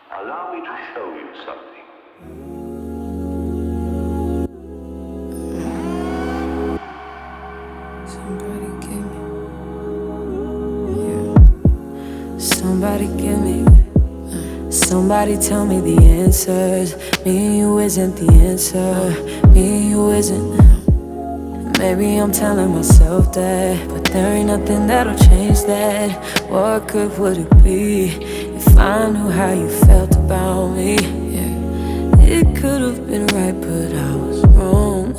Allow me to show you something. Somebody give me, somebody give me, somebody tell me the answers. Me and you isn't the answer, me and you isn't. Maybe I'm telling myself that, but there ain't nothing that'll change that. What good would it be if I knew how you felt about me? Yeah. It could've been right, but I was wrong.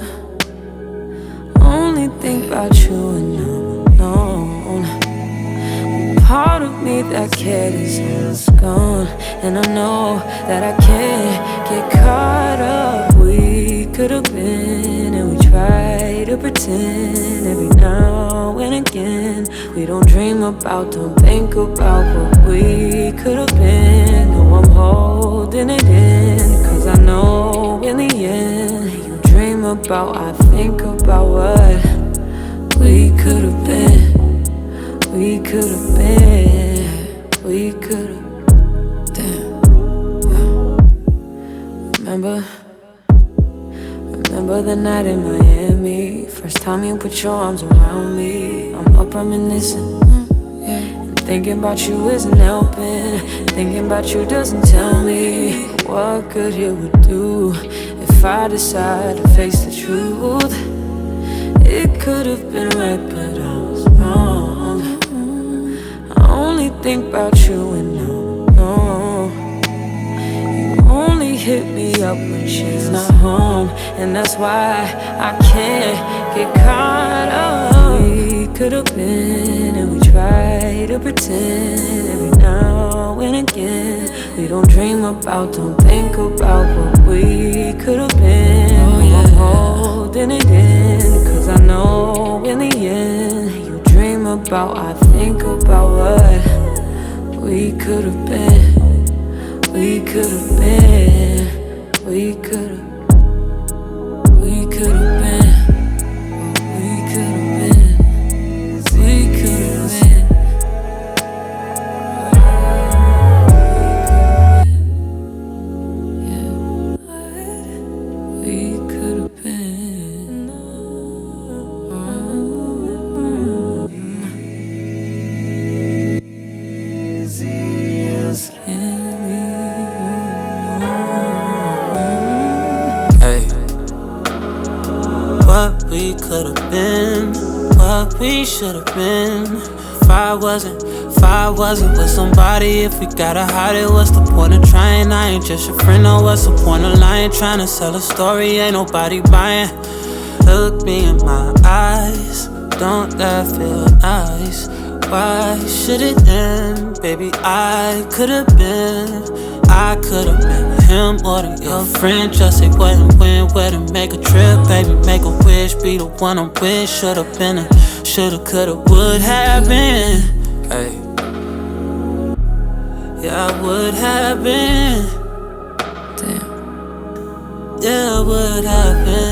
Only think about you and I'm alone. Part of me that cared is almost gone, and I know that I can't get caught up. We could've been, and we try to pretend every now and again. We don't dream about, don't think about what we could've been. No, I'm holding it in, cause I know in the end you dream about, I think about what we could've been. We could've been, we could've, damn, yeah. Remember the night in Miami. First time you put your arms around me. I'm up reminiscing, yeah. And thinking about you isn't helping. Thinking about you doesn't tell me what good it would do if I decide to face the truth. It could've been right, but I was wrong. I only think about you and no. You only hit me up when she's not home, and that's why I can't get caught up. We could've been, and we try to pretend every now and again. We don't dream about, don't think about what we could've been. Oh, yeah. I'm holding it in, cause I know in the end you dream about, I think about what we could've been. We could've been, we could've been, we could've been, we could've been. Yeah, we could've been. What we could've been, what we should've been. If I wasn't with somebody, if we gotta hide it, what's the point of trying? I ain't just your friend, no, what's the point of lying? Trying to sell a story, ain't nobody buying. Look me in my eyes, don't that feel nice? Why should it end? Baby, I could've been him or your friend. Just say what and when, where to make a trip. Baby, make a wish, be the one I'm with. Should've been a, shoulda, coulda, would have been. Hey, yeah, I would have been. Damn. Yeah, I would have been.